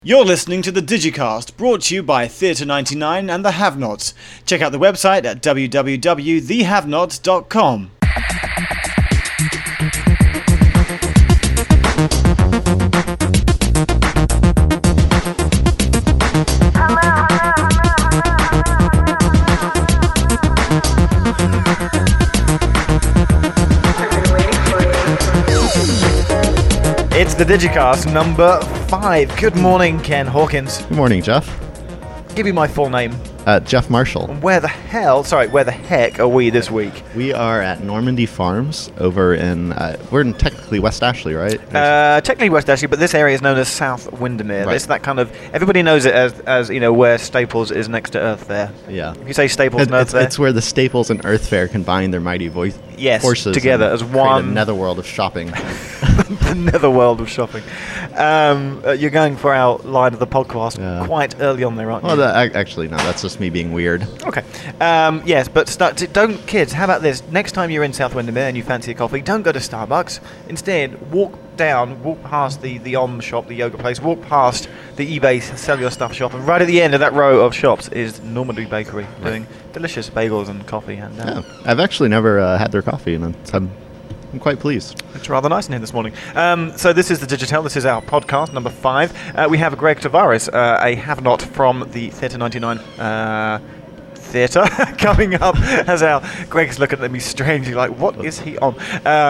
You're listening to the Digicast, brought to you by Theatre 99 and The Have-Nots. Check out the website at www.thehavenots.com. It's the Digicast number 5. Good morning, Ken Hawkins. Good morning, Jeff. Give me my full name. Jeff Marshall. Where the heck are we this week? We are at Normandy Farms over in, we're in technically West Ashley, right? Technically West Ashley, but this area is known as South Windermere. Right. It's that kind of, everybody knows it as you know, where Staples is next to Earth Fair. Yeah. If you say Staples and Earth Fair. It's where the Staples and Earth Fair combine their mighty forces together as one. A netherworld of shopping. The netherworld of shopping. You're going for our line of the podcast quite early on there, aren't you? Well, actually, no, that's just me being weird. Okay. Yes, but kids, how about this? Next time you're in South Windermere and you fancy a coffee, don't go to Starbucks. Instead, walk past the Om shop, the yoga place, walk past the eBay sell your stuff shop, and right at the end of that row of shops is Normandy Bakery doing delicious bagels and coffee. And I've actually never had their coffee, and I'm quite pleased. It's rather nice in here this morning. So this is the Digital. This is our podcast, number 5. We have Greg Tavares, a have-not from the Theatre 99 theatre, coming up as our... Greg's looking at me strangely like, what is he on?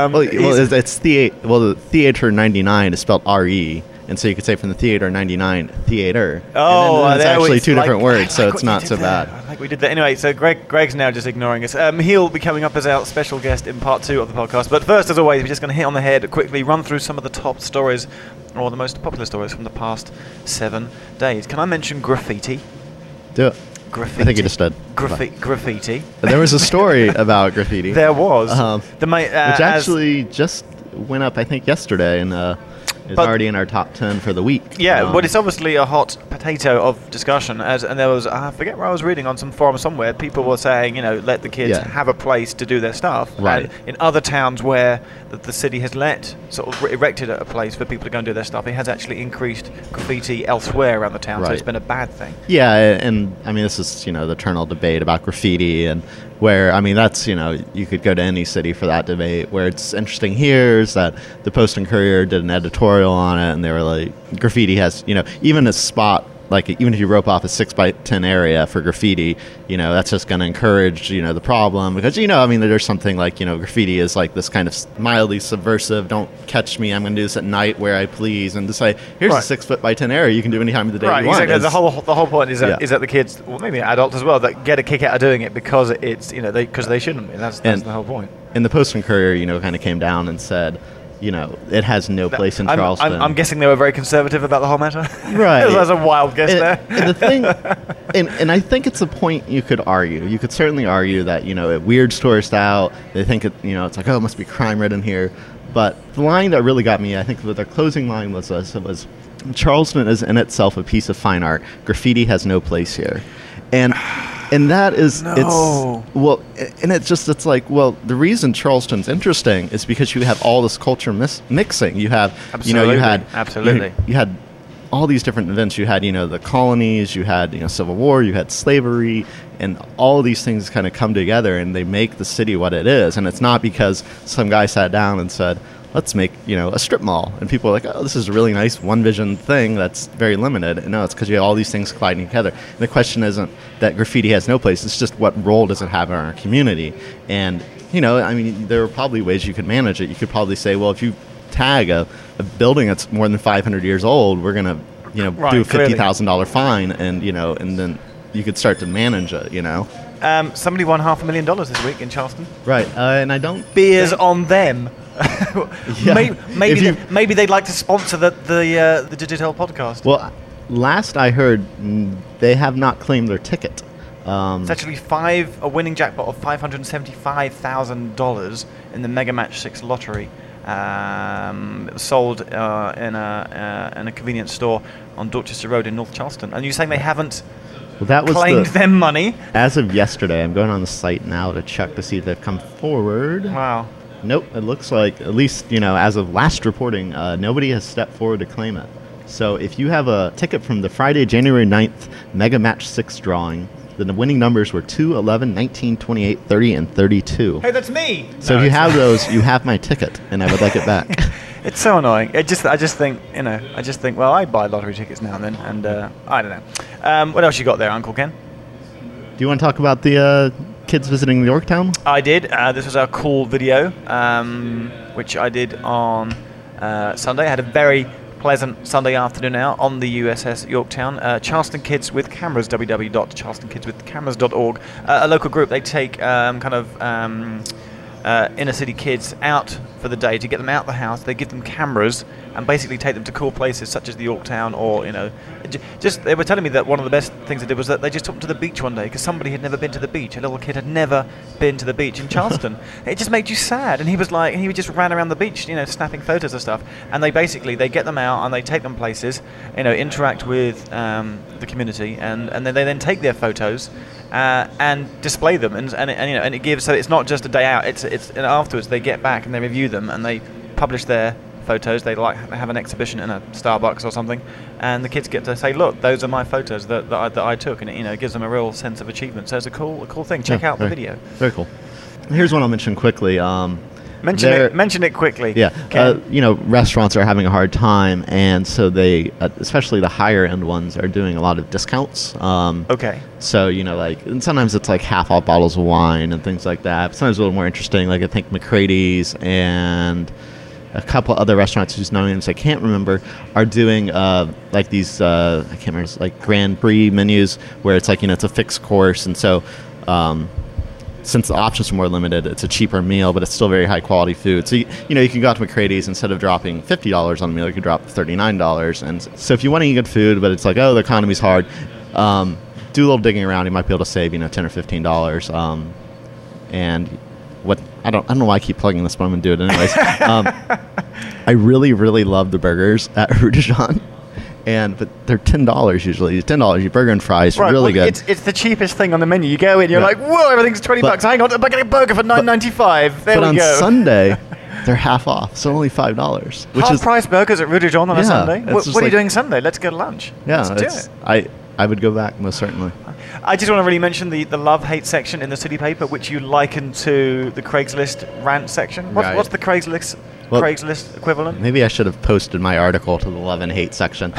It's the Theatre 99 is spelled R-E. And so you could say from the Theatre 99, theater. Oh, and it's actually two different words, so it's not so bad. I think we did that. Anyway, so Greg's now just ignoring us. He'll be coming up as our special guest in part 2 of the podcast. But first, as always, we're just going to hit on the head, quickly run through some of the top stories, or the most popular stories from the past 7 days. Can I mention graffiti? Do it. Graffiti. I think you just did. Graffiti. There was a story about graffiti. There was. Which actually just went up, I think, yesterday, and it's already in our top 10 for the week. Yeah, but it's obviously a hot potato of discussion. And there was, I forget where I was reading on some forum somewhere, people were saying, let the kids have a place to do their stuff. Right. And in other towns where the city has erected a place for people to go and do their stuff, it has actually increased graffiti elsewhere around the town, so it's been a bad thing. Yeah, and I mean, this is, the eternal debate about graffiti, and where, that's, you could go to any city for that debate. Where it's interesting here is that the Post and Courier did an editorial on it, and they were like, graffiti has, even a spot, like even if you rope off a 6x10 area for graffiti, that's just going to encourage, the problem. Because, there's something like, graffiti is like this kind of mildly subversive, don't catch me, I'm going to do this at night where I please. And to say, here's a 6x10 area you can do any time of the day you want. Exactly. The whole point is that the kids, well, maybe adults as well, that get a kick out of doing it because it's, because they shouldn't be. That's the whole point. And the Post and Courier, kind of came down and said, it has no place in Charleston. I'm guessing they were very conservative about the whole matter. Right. That's a wild guess there. And the thing, and I think it's a point you could argue. You could certainly argue that, it weirds tourists out. They think it's like, oh, it must be crime-ridden here. But the line that really got me, I think their closing line was Charleston is in itself a piece of fine art. Graffiti has no place here. And that is, it's like, well, the reason Charleston's interesting is because you have all this culture mixing. You have, Absolutely. You had all these different events. You had, the colonies, you had, Civil War, you had slavery, and all these things kind of come together and they make the city what it is. And it's not because some guy sat down and said, let's make, a strip mall. And people are like, oh, this is a really nice one vision thing that's very limited. And no, it's because you have all these things colliding together. And the question isn't that graffiti has no place. It's just what role does it have in our community? And, there are probably ways you could manage it. You could probably say, well, if you tag a building that's more than 500 years old, we're going to, do a $50,000 fine. And, and then you could start to manage it, Somebody won $500,000 this week in Charleston. Right. And I don't... Beers on them. Maybe they'd like to sponsor the Digital podcast. Well, last I heard, they have not claimed their ticket. It's actually a winning jackpot of $575,000 in the Mega Match 6 lottery. It was sold in a convenience store on Dorchester Road in North Charleston. And you're saying they haven't claimed them money? As of yesterday, I'm going on the site now to check to see if they've come forward. Wow. Nope, it looks like, at least, as of last reporting, nobody has stepped forward to claim it. So if you have a ticket from the Friday, January 9th Mega Match 6 drawing, then the winning numbers were 2, 11, 19, 28, 30, and 32. Hey, that's me! So if you have those, you have my ticket, and I would like it back. It's so annoying. I just think, well, I buy lottery tickets now and then, and I don't know. What else you got there, Uncle Ken? Do you want to talk about the kids visiting Yorktown? I did. This was our cool video, which I did on Sunday. I had a very pleasant Sunday afternoon out on the USS Yorktown. Charleston Kids with Cameras, www.charlestonkidswithcameras.org. A local group. They take inner city kids out for the day to get them out of the house. They give them cameras and basically take them to cool places such as the Yorktown, or just they were telling me that one of the best things they did was that they just took them to the beach one day because somebody had never been to the beach. A little kid had never been to the beach in Charleston. It just made you sad, and he just ran around the beach, snapping photos of stuff. And they get them out and they take them places, interact with the community, and then they take their photos and display them, and it gives, so it's not just a day out. It's and afterwards they get back and they review them and they publish their photos. They have an exhibition in a Starbucks or something, and the kids get to say, "Look, those are my photos that I took," and it gives them a real sense of achievement. So it's a cool thing. Check out the video. Very cool. Here's one I'll mention quickly. Mention it quickly. Yeah, restaurants are having a hard time, and so they, especially the higher end ones, are doing a lot of discounts. Okay. So and sometimes it's like half off bottles of wine and things like that. Sometimes a little more interesting. Like I think McCrady's and a couple other restaurants whose names I can't remember are doing like these I can't remember, it's like Grand Prix menus where it's like it's a fixed course, and so. Since the options are more limited, it's a cheaper meal, but it's still very high quality food. So you can go out to McCrady's, instead of dropping $50 on a meal, you could drop $39. And so if you want to eat good food, but it's like, oh, the economy's hard, do a little digging around. You might be able to save $10 or $15. And what I don't know why I keep plugging this, but I'm gonna do it anyways. I really, really love the burgers at Rue de Jean. But they're $10 usually. $10, your burger and fries, right, really good. It's the cheapest thing on the menu. You go in, you're like, whoa, everything's $20. Hang on, I'm getting a burger for $9.95. There we go. But on Sunday, they're half off, so only $5. Half-price burgers at Rue de Jean on a Sunday? What are you doing Sunday? Let's go to lunch. Yeah, let's do it. I would go back, most certainly. I just want to really mention the love-hate section in the City Paper, which you liken to the Craigslist rant section. What's the Craigslist equivalent? Maybe I should have posted my article to the love and hate section.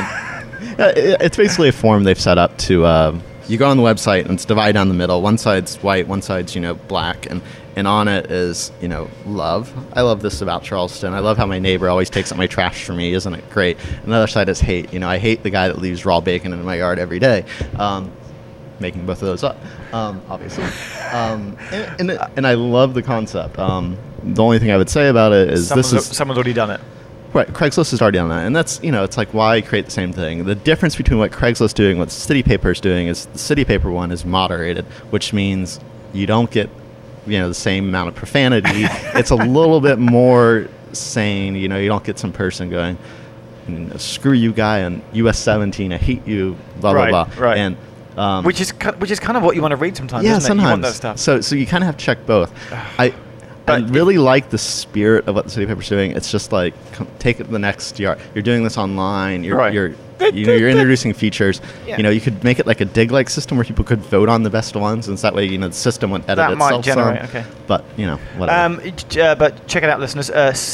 It's basically a form they've set up to you go on the website and it's divided down the middle. One side's white, one side's black, and on it is love. I love this about Charleston. I love how my neighbor always takes up my trash for me. Isn't it great? And the other side is hate. I hate the guy that leaves raw bacon in my yard every day. Making both of those up, obviously. And I love the concept. The only thing I would say about it is someone's already done it. Right, Craigslist has already done that, and that's it's like, why create the same thing? The difference between what Craigslist is doing and what City Paper is doing is the City Paper one is moderated, which means you don't get the same amount of profanity. It's a little bit more sane. You don't get some person going, "Screw you, guy on US 17. I hate you." Blah blah blah. Right. And which is kind of what you want to read sometimes. Yeah, isn't sometimes. You want that stuff. So you kind of have to check both. I really like the spirit of what the City Paper's doing. It's just like, take it to the next yard. You're doing this online. You're introducing features. Yeah. You could make it like a dig-like system where people could vote on the best ones, and so that way the system would edit itself. That might generate. Okay. But whatever. But check it out, listeners.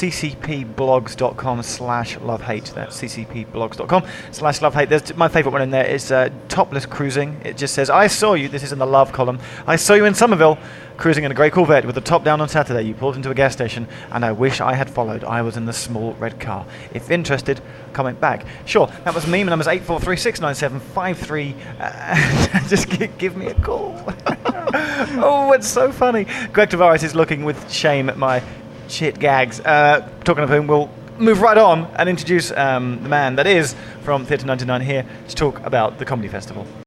ccpblogs.com/lovehate. That's ccpblogs.com/lovehate. There's my favorite one in there is topless cruising. It just says, "I saw you." This is in the love column. "I saw you in Somerville, cruising in a grey Corvette with the top down on Saturday. You pulled into a gas station, and I wish I had followed. I was in the small red car. If interested, comment back." Sure, that was me. My number's 843-697-53. Just give me a call. Oh, it's so funny. Greg Tavares is looking with shame at my shit gags. Talking of whom, we'll move right on and introduce the man that is from Theatre 99 here to talk about the Comedy Festival.